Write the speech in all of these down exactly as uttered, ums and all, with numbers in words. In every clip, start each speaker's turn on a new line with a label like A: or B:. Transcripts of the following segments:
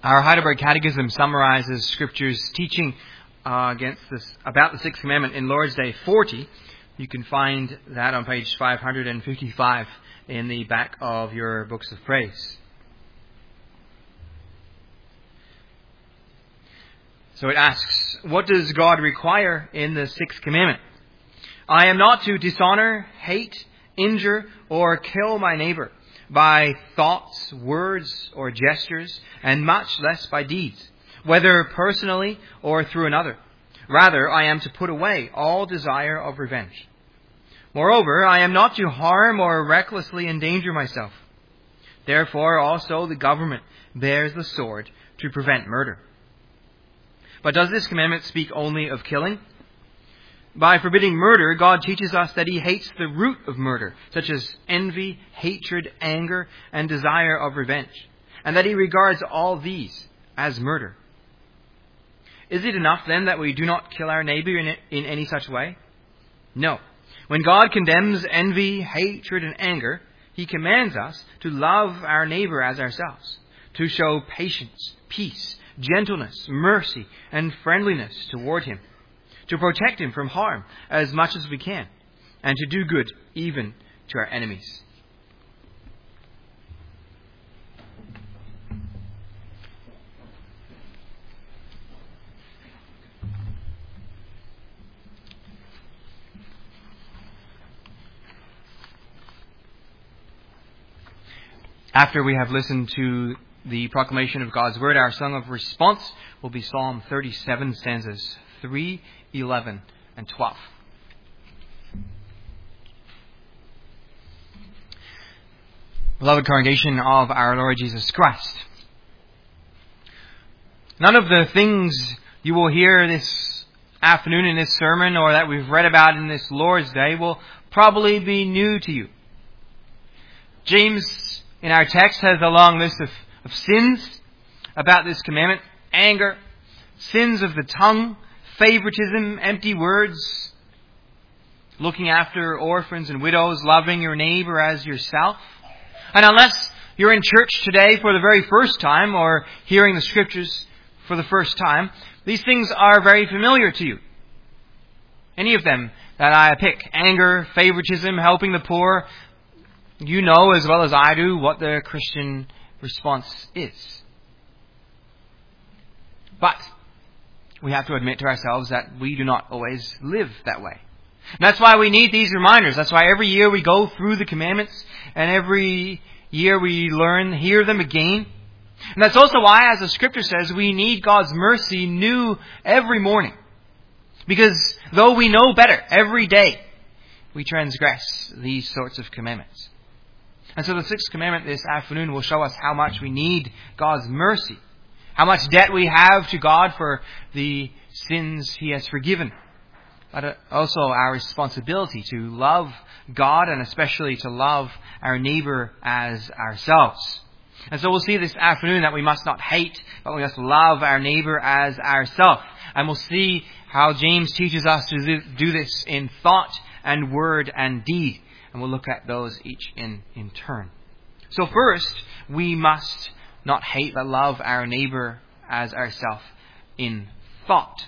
A: Our Heidelberg Catechism summarizes Scripture's teaching uh, against this about the Sixth Commandment in Lord's Day forty. You can find that on page five hundred fifty-five in the back of your books of praise. So it asks, what does God require in the Sixth Commandment? I am not to dishonor, hate, injure, or kill my neighbor by thoughts, words, or gestures, and much less by deeds, whether personally or through another. Rather, I am to put away all desire of revenge. Moreover, I am not to harm or recklessly endanger myself. Therefore, also the government bears the sword to prevent murder. But does this commandment speak only of killing? By forbidding murder, God teaches us that He hates the root of murder, such as envy, hatred, anger, and desire of revenge, and that He regards all these as murder. Is it enough then that we do not kill our neighbor in, in any such way? No. When God condemns envy, hatred, and anger, He commands us to love our neighbor as ourselves, to show patience, peace, gentleness, mercy, and friendliness toward him, to protect him from harm as much as we can, and to do good even to our enemies. After we have listened to the proclamation of God's Word, our song of response will be Psalm thirty-seven, stanzas three, eleven, and twelve. Beloved congregation of our Lord Jesus Christ, none of the things you will hear this afternoon in this sermon or that we've read about in this Lord's Day will probably be new to you. James, in our text, has a long list of, of sins about this commandment: anger, sins of the tongue, favoritism, empty words, looking after orphans and widows, loving your neighbor as yourself. And unless you're in church today for the very first time or hearing the Scriptures for the first time, these things are very familiar to you. Any of them that I pick: anger, favoritism, helping the poor. You know as well as I do what the Christian response is. But we have to admit to ourselves that we do not always live that way. And that's why we need these reminders. That's why every year we go through the commandments, and every year we learn, hear them again. And that's also why, as the Scripture says, we need God's mercy new every morning. Because though we know better every day, we transgress these sorts of commandments. And so the sixth commandment this afternoon will show us how much we need God's mercy, how much debt we have to God for the sins He has forgiven, but also our responsibility to love God and especially to love our neighbor as ourselves. And so we'll see this afternoon that we must not hate, but we must love our neighbor as ourselves. And we'll see how James teaches us to do this in thought and word and deed. And we'll look at those each in, in turn. So first, we must not hate but love our neighbor as ourselves in thought.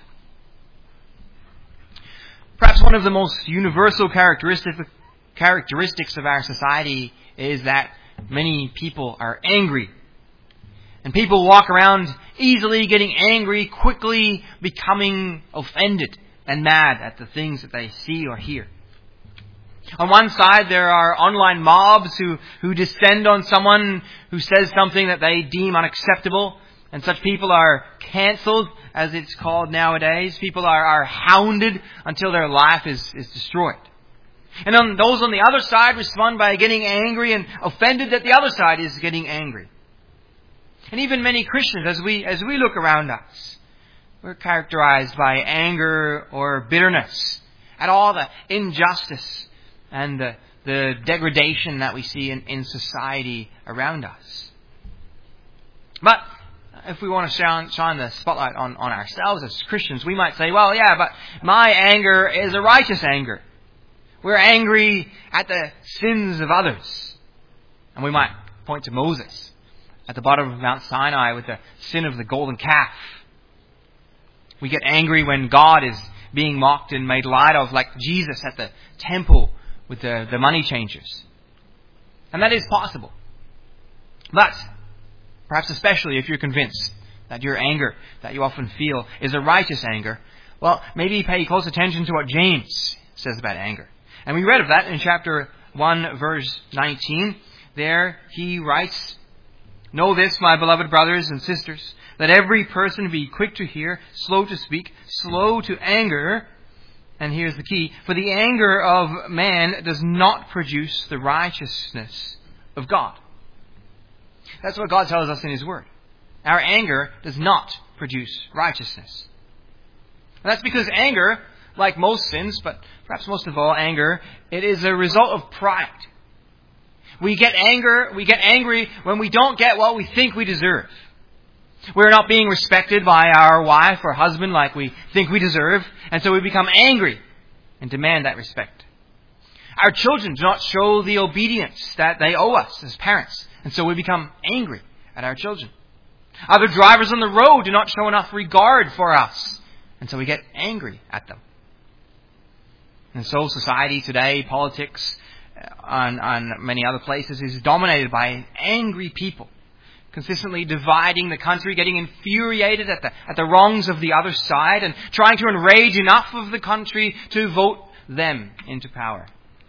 A: Perhaps one of the most universal characteristic, characteristics of our society is that many people are angry. And people walk around easily getting angry, quickly becoming offended and mad at the things that they see or hear. On one side, there are online mobs who, who descend on someone who says something that they deem unacceptable. And such people are cancelled, as it's called nowadays. People are, are hounded until their life is, is destroyed. And on those on the other side respond by getting angry and offended that the other side is getting angry. And even many Christians, as we, as we look around us, we're characterized by anger or bitterness at all the injustice and the, the degradation that we see in, in society around us. But if we want to shine, shine the spotlight on, on ourselves as Christians, we might say, well, yeah, but my anger is a righteous anger. We're angry at the sins of others. And we might point to Moses at the bottom of Mount Sinai with the sin of the golden calf. We get angry when God is being mocked and made light of, like Jesus at the temple with the, the money changers. And that is possible. But, perhaps especially if you're convinced that your anger that you often feel is a righteous anger, well, maybe pay close attention to what James says about anger. And we read of that in chapter one, verse nineteen. There he writes, "Know this, my beloved brothers and sisters, that every person be quick to hear, slow to speak, slow to anger." And here's the key: "For the anger of man does not produce the righteousness of God." That's what God tells us in His Word. Our anger does not produce righteousness. And that's because anger, like most sins, but perhaps most of all anger, it is a result of pride. We get anger, we get angry when we don't get what we think we deserve. We're not being respected by our wife or husband like we think we deserve, and so we become angry and demand that respect. Our children do not show the obedience that they owe us as parents, and so we become angry at our children. Other drivers on the road do not show enough regard for us, and so we get angry at them. And so society today, politics, on, on many other places, is dominated by angry people, consistently dividing the country, getting infuriated at the, at the wrongs of the other side, and trying to enrage enough of the country to vote them into power.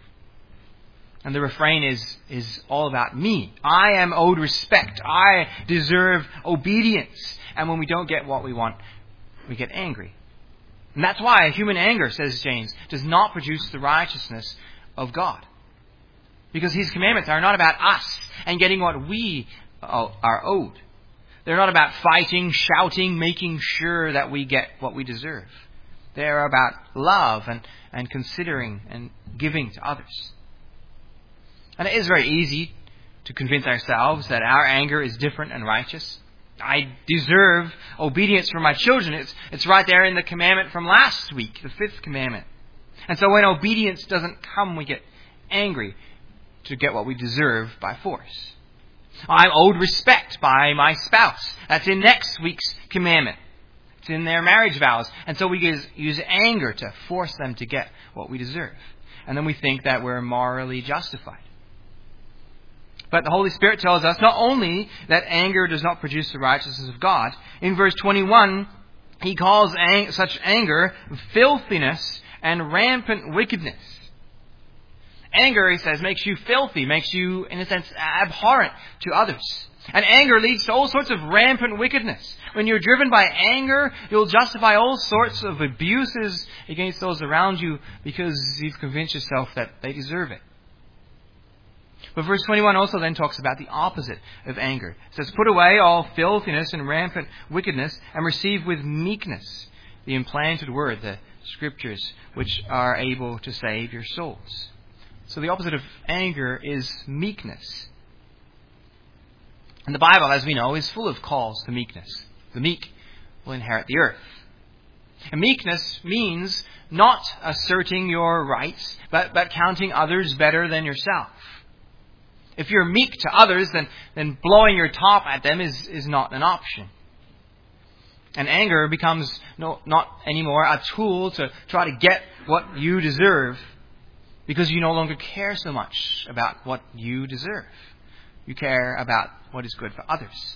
A: And the refrain is, is all about me. I am owed respect. I deserve obedience. And when we don't get what we want, we get angry. And that's why human anger, says James, does not produce the righteousness of God. Because His commandments are not about us and getting what we are owed. They're not about fighting, shouting, making sure that we get what we deserve. They're about love and, and considering and giving to others. And it is very easy to convince ourselves that our anger is different and righteous. I deserve obedience from my children. It's, it's right there in the commandment from last week, the fifth commandment. And so when obedience doesn't come, we get angry to get what we deserve by force. I'm owed respect by my spouse. That's in next week's commandment. It's in their marriage vows. And so we use, use anger to force them to get what we deserve. And then we think that we're morally justified. But the Holy Spirit tells us not only that anger does not produce the righteousness of God. In verse twenty-one, He calls ang- such anger filthiness and rampant wickedness. Anger, he says, makes you filthy, makes you, in a sense, abhorrent to others. And anger leads to all sorts of rampant wickedness. When you're driven by anger, you'll justify all sorts of abuses against those around you because you've convinced yourself that they deserve it. But verse twenty-one also then talks about the opposite of anger. It says, "Put away all filthiness and rampant wickedness, and receive with meekness the implanted word," the Scriptures, "which are able to save your souls." So the opposite of anger is meekness. And the Bible, as we know, is full of calls to meekness. The meek will inherit the earth. And meekness means not asserting your rights, but, but counting others better than yourself. If you're meek to others, then, then blowing your top at them is, is not an option. And anger becomes no, not anymore a tool to try to get what you deserve, because you no longer care so much about what you deserve. You care about what is good for others.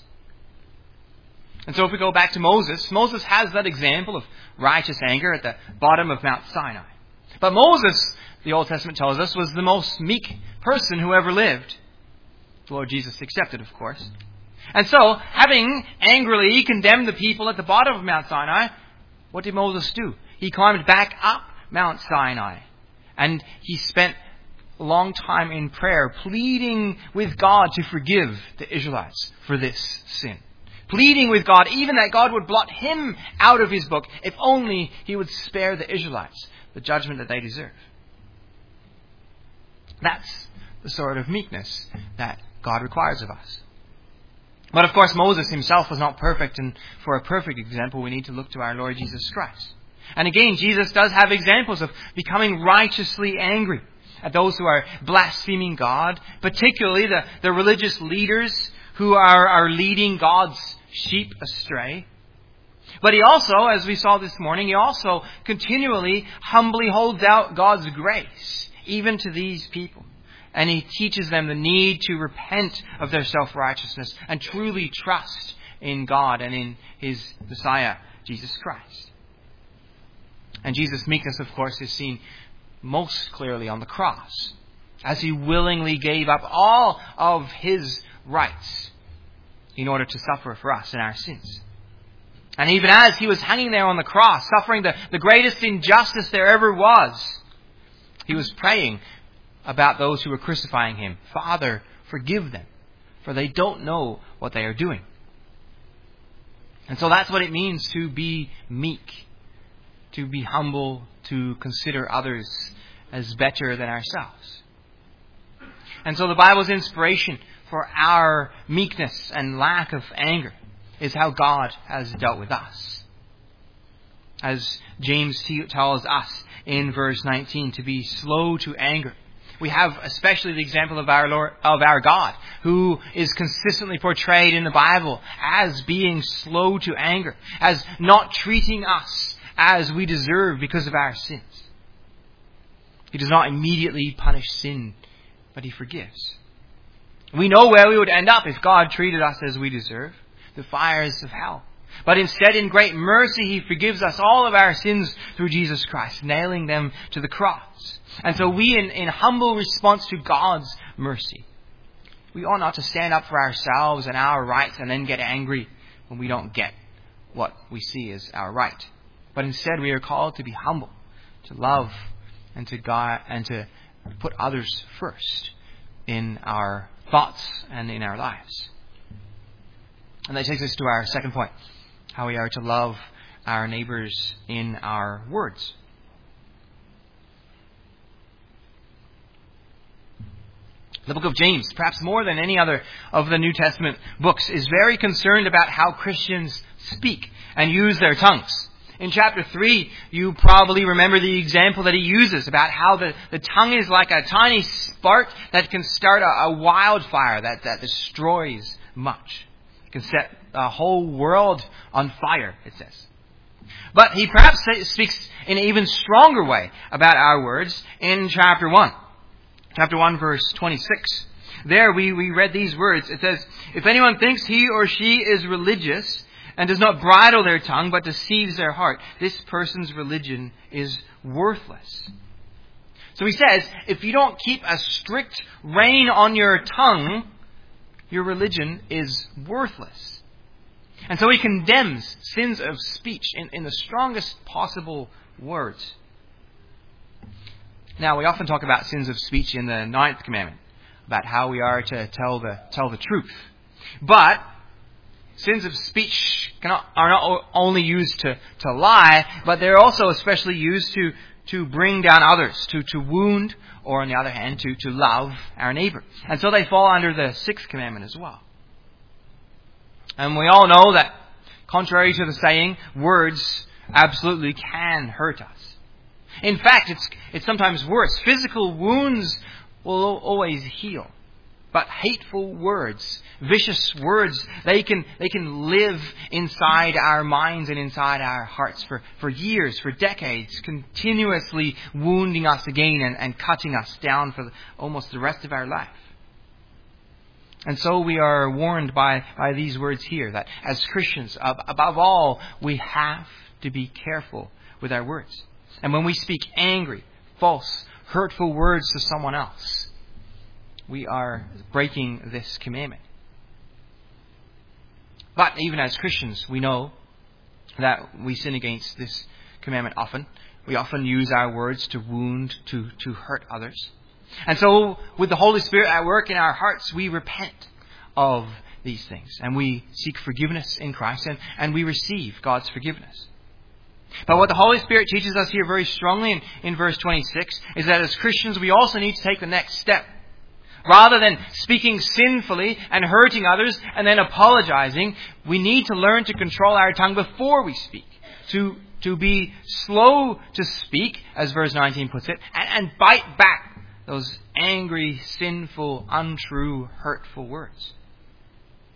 A: And so if we go back to Moses, Moses has that example of righteous anger at the bottom of Mount Sinai. But Moses, the Old Testament tells us, was the most meek person who ever lived. The Lord Jesus accepted, of course. And so, having angrily condemned the people at the bottom of Mount Sinai, what did Moses do? He climbed back up Mount Sinai. And he spent a long time in prayer, pleading with God to forgive the Israelites for this sin. Pleading with God, even that God would blot him out of His book, if only He would spare the Israelites the judgment that they deserve. That's the sort of meekness that God requires of us. But of course, Moses himself was not perfect, and for a perfect example, we need to look to our Lord Jesus Christ. And again, Jesus does have examples of becoming righteously angry at those who are blaspheming God, particularly the, the religious leaders who are, are leading God's sheep astray. But he also, as we saw this morning, he also continually humbly holds out God's grace, even to these people. And he teaches them the need to repent of their self-righteousness and truly trust in God and in his Messiah, Jesus Christ. And Jesus' meekness, of course, is seen most clearly on the cross, as he willingly gave up all of his rights in order to suffer for us in our sins. And even as he was hanging there on the cross, suffering the, the greatest injustice there ever was, he was praying about those who were crucifying him. Father, forgive them, for they don't know what they are doing. And so that's what it means to be meek, to be humble, to consider others as better than ourselves. And so the Bible's inspiration for our meekness and lack of anger is how God has dealt with us. As James tells us in verse nineteen, to be slow to anger. We have especially the example of our Lord, of our God, who is consistently portrayed in the Bible as being slow to anger, as not treating us as we deserve because of our sins. He does not immediately punish sin, but he forgives. We know where we would end up if God treated us as we deserve, the fires of hell. But instead, in great mercy, he forgives us all of our sins through Jesus Christ, nailing them to the cross. And so we, in, in humble response to God's mercy, we ought not to stand up for ourselves and our rights and then get angry when we don't get what we see as our right. But instead, we are called to be humble, to love, and to God, and to put others first in our thoughts and in our lives. And that takes us to our second point, how we are to love our neighbors in our words. The book of James, perhaps more than any other of the New Testament books, is very concerned about how Christians speak and use their tongues. In chapter three, you probably remember the example that he uses about how the, the tongue is like a tiny spark that can start a, a wildfire that, that destroys much. It can set a whole world on fire, it says. But he perhaps speaks in an even stronger way about our words in chapter one. Chapter one, verse twenty-six. There we, we read these words. It says, if anyone thinks he or she is religious and does not bridle their tongue but deceives their heart, this person's religion is worthless. So he says, if you don't keep a strict rein on your tongue, your religion is worthless. And so he condemns sins of speech in, in the strongest possible words. Now, we often talk about sins of speech in the ninth commandment, about how we are to tell the tell the truth. But sins of speech cannot, are not only used to, to lie, but they're also especially used to, to bring down others, to, to wound, or on the other hand, to, to love our neighbor. And so they fall under the sixth commandment as well. And we all know that, contrary to the saying, words absolutely can hurt us. In fact, it's it's sometimes worse. Physical wounds will always heal. But hateful words, vicious words, they can they can live inside our minds and inside our hearts for, for years, for decades, continuously wounding us again and, and cutting us down for the, almost the rest of our life. And so we are warned by, by these words here that as Christians, above all, we have to be careful with our words. And when we speak angry, false, hurtful words to someone else, we are breaking this commandment. But even as Christians, we know that we sin against this commandment often. We often use our words to wound, to, to hurt others. And so with the Holy Spirit at work in our hearts, we repent of these things. And we seek forgiveness in Christ, and, and we receive God's forgiveness. But what the Holy Spirit teaches us here very strongly in, in verse twenty-six is that as Christians we also need to take the next step. Rather than speaking sinfully and hurting others and then apologizing, we need to learn to control our tongue before we speak. To, to be slow to speak, as verse nineteen puts it, and, and bite back those angry, sinful, untrue, hurtful words.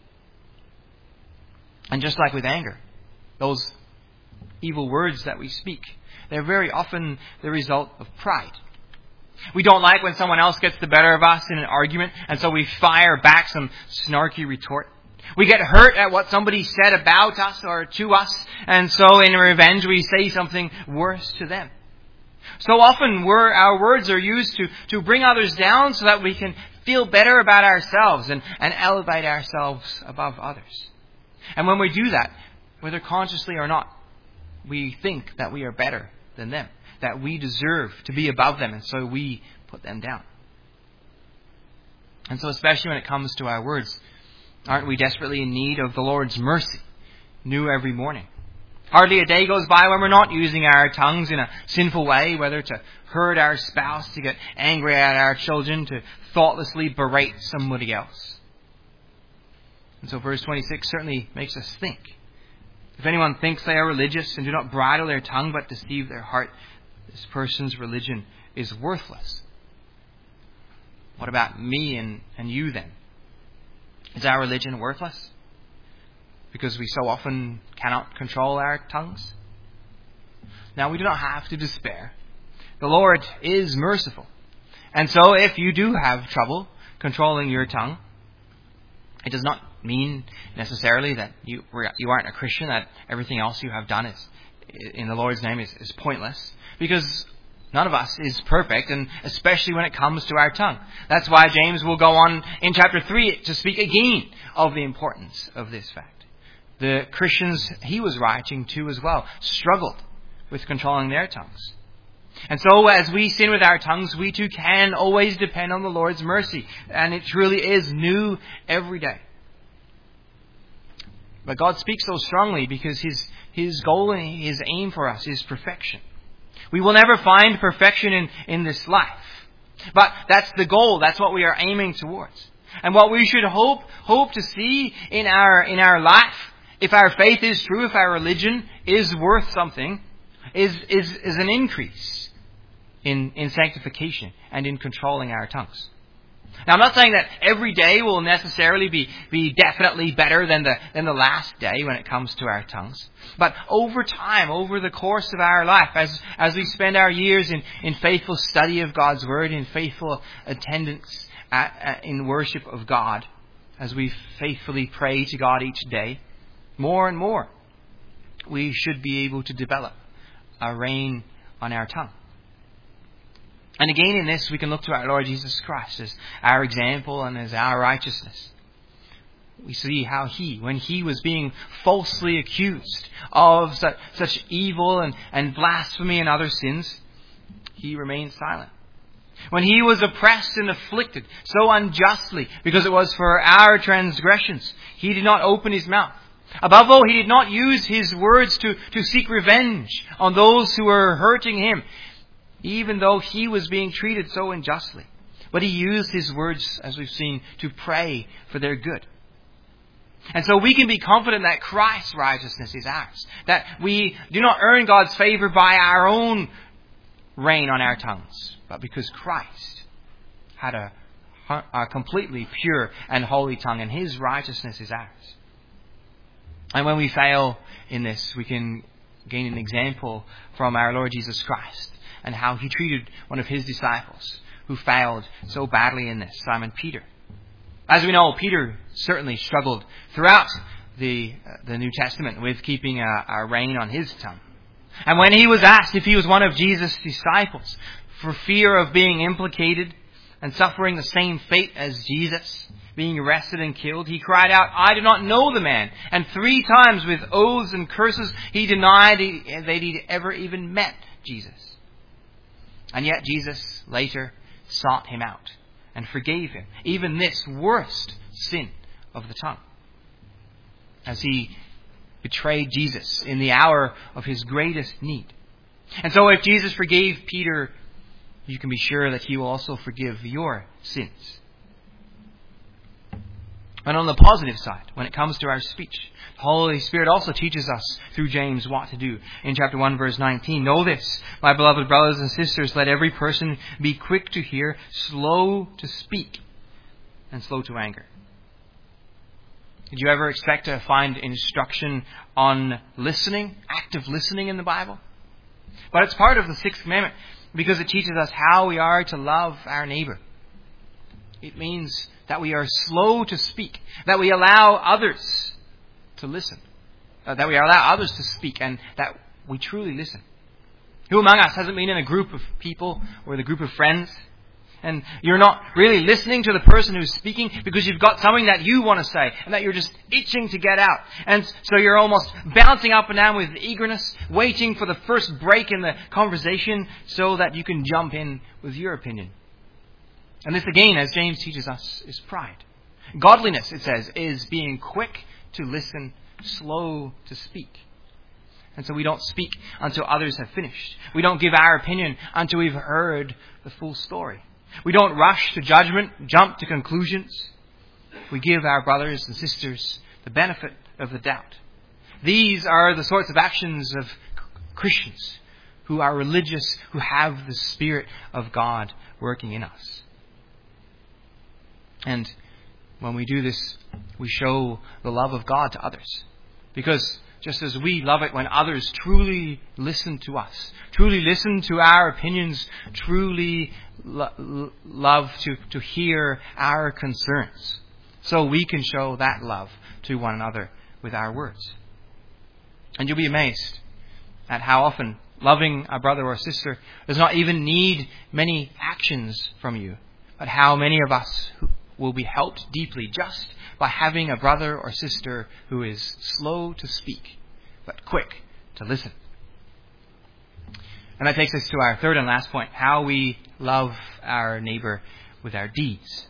A: And just like with anger, those evil words that we speak, they're very often the result of pride. We don't like when someone else gets the better of us in an argument, and so we fire back some snarky retort. We get hurt at what somebody said about us or to us, and so in revenge we say something worse to them. So often we're, our words are used to, to bring others down so that we can feel better about ourselves and, and elevate ourselves above others. And when we do that, whether consciously or not, we think that we are better than them, that we deserve to be above them, and so we put them down. And so especially when it comes to our words, aren't we desperately in need of the Lord's mercy, new every morning? Hardly a day goes by when we're not using our tongues in a sinful way, whether to hurt our spouse, to get angry at our children, to thoughtlessly berate somebody else. And so verse twenty-six certainly makes us think. If anyone thinks they are religious and do not bridle their tongue but deceive their heart, this person's religion is worthless. What about me and, and you then? Is our religion worthless? Because we so often cannot control our tongues? Now, we do not have to despair. The Lord is merciful. And so if you do have trouble controlling your tongue, it does not mean necessarily that you you aren't a Christian, that everything else you have done is in the Lord's name is, is pointless. Because none of us is perfect, and especially when it comes to our tongue. That's why James will go on in chapter three to speak again of the importance of this fact. The Christians he was writing to as well struggled with controlling their tongues. And so as we sin with our tongues, we too can always depend on the Lord's mercy. And it truly is new every day. But God speaks so strongly because His, His goal and His aim for us is perfection. We will never find perfection in, in this life. But that's the goal. That's what we are aiming towards. And what we should hope hope to see in our in our life, if our faith is true, if our religion is worth something, is is, is an increase in, in sanctification and in controlling our tongues. Now, I'm not saying that every day will necessarily be, be definitely better than the than the last day when it comes to our tongues. But over time, over the course of our life, as as we spend our years in, in faithful study of God's Word, in faithful attendance at, at, in worship of God, as we faithfully pray to God each day, more and more, we should be able to develop a rein on our tongue. And again in this, we can look to our Lord Jesus Christ as our example and as our righteousness. We see how He, when He was being falsely accused of such, such evil and, and blasphemy and other sins, He remained silent. When He was oppressed and afflicted so unjustly because it was for our transgressions, He did not open His mouth. Above all, He did not use His words to, to seek revenge on those who were hurting Him, even though He was being treated so unjustly. But He used His words, as we've seen, to pray for their good. And so we can be confident that Christ's righteousness is ours. That we do not earn God's favor by our own reign on our tongues, but because Christ had a, a completely pure and holy tongue, and His righteousness is ours. And when we fail in this, we can gain an example from our Lord Jesus Christ and how He treated one of His disciples who failed so badly in this, Simon Peter. As we know, Peter certainly struggled throughout the uh, the New Testament with keeping a, a rein on his tongue. And when he was asked if he was one of Jesus' disciples, for fear of being implicated and suffering the same fate as Jesus, being arrested and killed, he cried out, "I do not know the man." And three times with oaths and curses, he denied he, that he'd ever even met Jesus. And yet Jesus later sought him out and forgave him, even this worst sin of the tongue, as he betrayed Jesus in the hour of his greatest need. And so if Jesus forgave Peter, you can be sure that He will also forgive your sins. And on the positive side, when it comes to our speech, the Holy Spirit also teaches us through James what to do. In chapter one, verse nineteen, "Know this, my beloved brothers and sisters, let every person be quick to hear, slow to speak, and slow to anger." Did you ever expect to find instruction on listening, active listening in the Bible? But it's part of the sixth commandment because it teaches us how we are to love our neighbor. It means that we are slow to speak, that we allow others to listen, uh, that we allow others to speak, and that we truly listen. Who among us hasn't been in a group of people or with a group of friends, and you're not really listening to the person who's speaking because you've got something that you want to say and that you're just itching to get out. And so you're almost bouncing up and down with eagerness, waiting for the first break in the conversation so that you can jump in with your opinion. And this again, as James teaches us, is pride. Godliness, it says, is being quick to listen, slow to speak. And so we don't speak until others have finished. We don't give our opinion until we've heard the full story. We don't rush to judgment, jump to conclusions. We give our brothers and sisters the benefit of the doubt. These are the sorts of actions of Christians who are religious, who have the Spirit of God working in us. And when we do this, we show the love of God to others. Because just as we love it when others truly listen to us, truly listen to our opinions, truly lo- love to, to hear our concerns, so we can show that love to one another with our words. And you'll be amazed at how often loving a brother or sister does not even need many actions from you, but how many of us will be helped deeply just by having a brother or sister who is slow to speak, but quick to listen. And that takes us to our third and last point, how we love our neighbor with our deeds.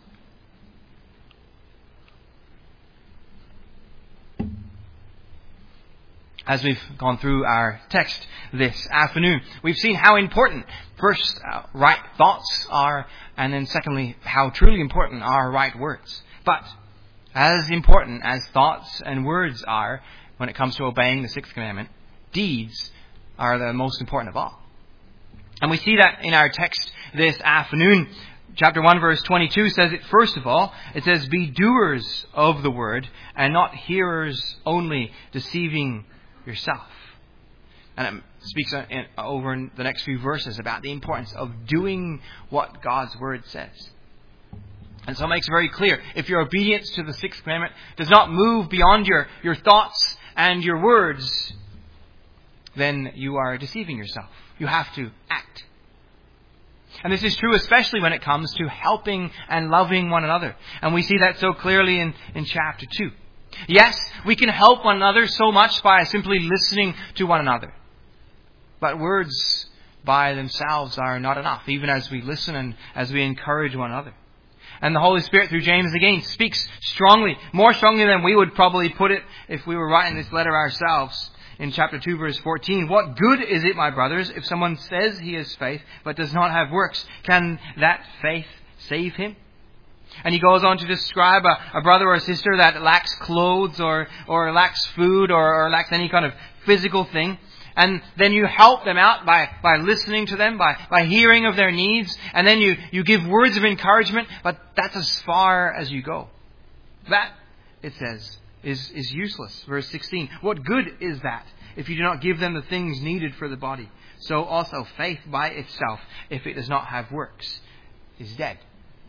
A: As we've gone through our text this afternoon, we've seen how important, first, uh, right thoughts are, and then secondly, how truly important are right words. But as important as thoughts and words are when it comes to obeying the sixth commandment, deeds are the most important of all. And we see that in our text this afternoon. Chapter one, verse twenty-two says it first of all. It says, "Be doers of the word and not hearers only, deceiving yourself." And it speaks in, over in the next few verses about the importance of doing what God's word says. And so it makes it very clear, if your obedience to the sixth commandment does not move beyond your, your thoughts and your words, then you are deceiving yourself. You have to act. And this is true especially when it comes to helping and loving one another. And we see that so clearly in, in chapter two. Yes, we can help one another so much by simply listening to one another. But words by themselves are not enough, even as we listen and as we encourage one another. And the Holy Spirit, through James again, speaks strongly, more strongly than we would probably put it if we were writing this letter ourselves. In chapter two, verse fourteen, "What good is it, my brothers, if someone says he has faith but does not have works? Can that faith save him?" And he goes on to describe a, a brother or sister that lacks clothes or, or lacks food or, or lacks any kind of physical thing. And then you help them out by, by listening to them, by, by hearing of their needs. And then you, you give words of encouragement, but that's as far as you go. That, it says, is, is useless. Verse sixteen, "What good is that if you do not give them the things needed for the body? So also faith by itself, if it does not have works, is dead."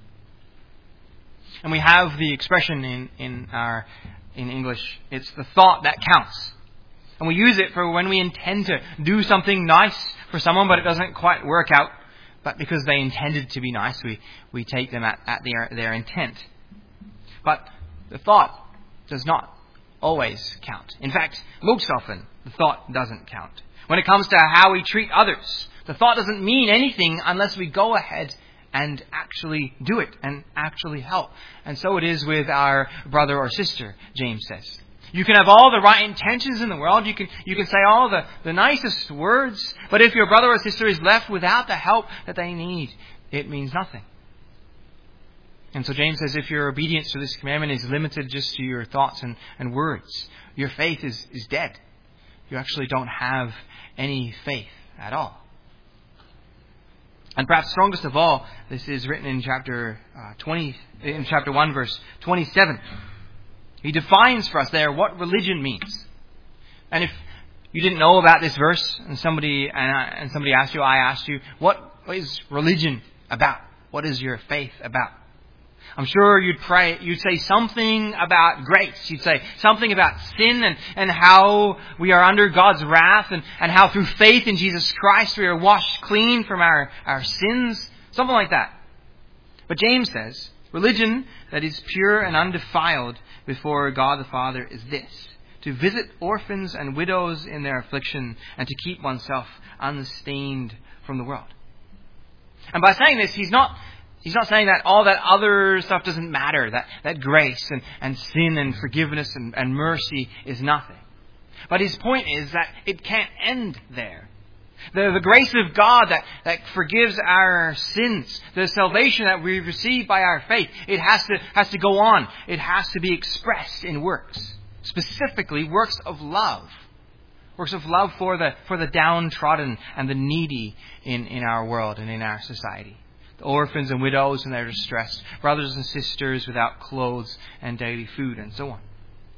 A: And we have the expression in, in our in English, it's the thought that counts. And we use it for when we intend to do something nice for someone, but it doesn't quite work out. But because they intended to be nice, we, we take them at, at their, their intent. But the thought does not always count. In fact, most often, the thought doesn't count. When it comes to how we treat others, the thought doesn't mean anything unless we go ahead and actually do it and actually help. And so it is with our brother or sister, James says. You can have all the right intentions in the world. You can you can say all the, the nicest words. But if your brother or sister is left without the help that they need, it means nothing. And so James says if your obedience to this commandment is limited just to your thoughts and, and words, your faith is, is dead. You actually don't have any faith at all. And perhaps strongest of all, this is written in chapter uh, twenty, in chapter one, verse twenty-seven. He defines for us there what religion means. And if you didn't know about this verse, and somebody and, I, and somebody asked you, I asked you, what is religion about? What is your faith about? I'm sure you'd pray, you'd say something about grace. You'd say something about sin and, and how we are under God's wrath and, and how through faith in Jesus Christ we are washed clean from our, our sins. Something like that. But James says, religion that is pure and undefiled before God the Father is this: to visit orphans and widows in their affliction and to keep oneself unstained from the world. And by saying this, he's not He's not saying that all that other stuff doesn't matter, that, that grace and, and sin and forgiveness and, and mercy is nothing. But his point is that it can't end there. The, the grace of God that, that forgives our sins, the salvation that we receive by our faith, it has to, has to go on. It has to be expressed in works. Specifically, works of love. Works of love for the, for the downtrodden and the needy in, in our world and in our society. The orphans and widows in their distress, brothers and sisters without clothes and daily food, and so on.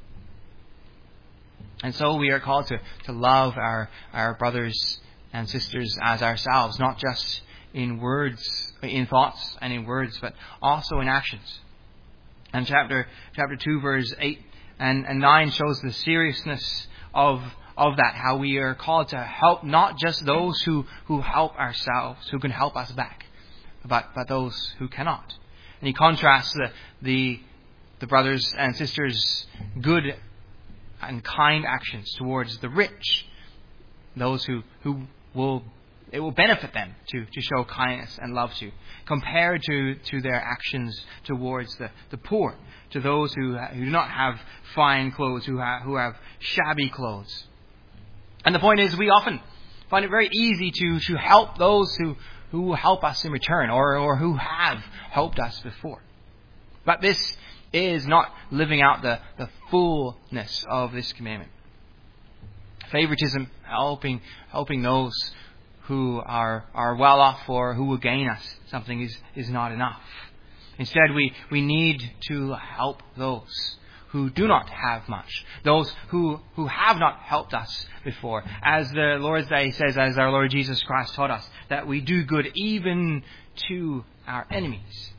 A: And so we are called to, to love our, our brothers and sisters as ourselves, not just in words, in thoughts and in words, but also in actions. And chapter chapter two, verse eight and, and nine shows the seriousness of of that, how we are called to help not just those who, who help ourselves, who can help us back, But, but those who cannot. And he contrasts the, the the brothers and sisters' good and kind actions towards the rich, those who, who will it will benefit them to, to show kindness and love to, compared to, to their actions towards the, the poor, to those who, who do not have fine clothes, who have, who have shabby clothes. And the point is, we often find it very easy to, to help those who who help us in return, or, or who have helped us before. But this is not living out the, the fullness of this commandment. Favoritism, helping helping those who are, are well off or who will gain us something is, is not enough. Instead, we, we need to help those who do not have much, those who, who have not helped us before. As the Lord's Day says, as our Lord Jesus Christ taught us, that we do good even to our enemies.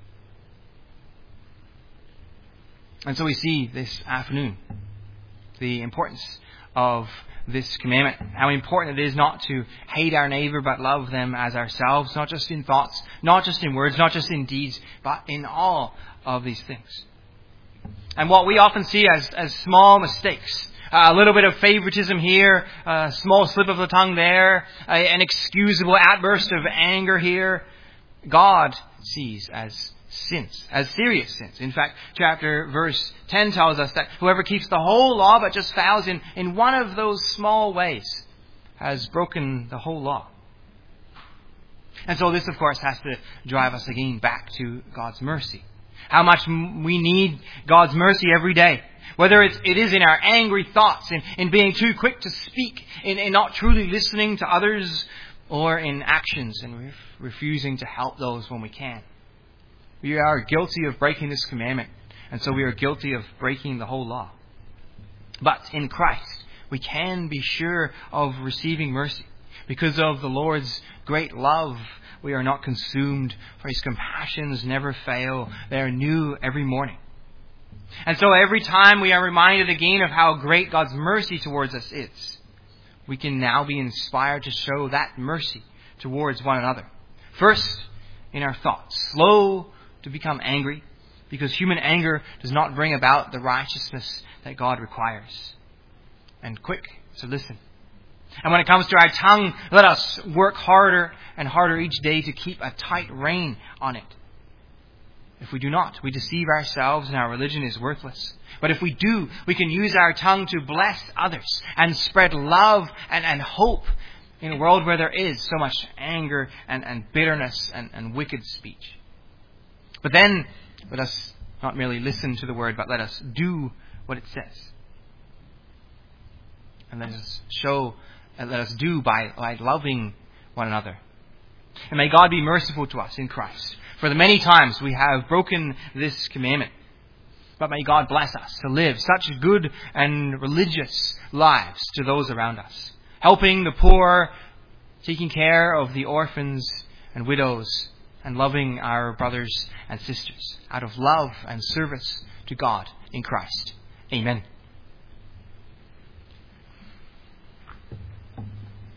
A: And so we see this afternoon the importance of this commandment, how important it is not to hate our neighbor but love them as ourselves, not just in thoughts, not just in words, not just in deeds, but in all of these things. And what we often see as, as small mistakes, uh, a little bit of favoritism here, a small slip of the tongue there, uh, an excusable outburst of anger here, God sees as sins, as serious sins. In fact, chapter verse ten tells us that whoever keeps the whole law but just fails in, in one of those small ways has broken the whole law. And so this, of course, has to drive us again back to God's mercy. How much we need God's mercy every day. Whether it's, it is in our angry thoughts, in, in being too quick to speak, in, in not truly listening to others, or in actions and ref, refusing to help those when we can. We are guilty of breaking this commandment, and so we are guilty of breaking the whole law. But in Christ, we can be sure of receiving mercy. Because of the Lord's great love, we are not consumed, for His compassions never fail. They are new every morning. And so every time we are reminded again of how great God's mercy towards us is, we can now be inspired to show that mercy towards one another. First, in our thoughts, slow to become angry, because human anger does not bring about the righteousness that God requires. And quick to listen. And when it comes to our tongue, let us work harder and harder each day to keep a tight rein on it. If we do not, we deceive ourselves and our religion is worthless. But if we do, we can use our tongue to bless others and spread love and, and hope in a world where there is so much anger and, and bitterness and, and wicked speech. But then, let us not merely listen to the word, but let us do what it says. And let us show, and let us do by, by loving one another. And may God be merciful to us in Christ for the many times we have broken this commandment. but may God bless us to live such good and religious lives to those around us, helping the poor, taking care of the orphans and widows, and loving our brothers and sisters out of love and service to God in Christ. Amen.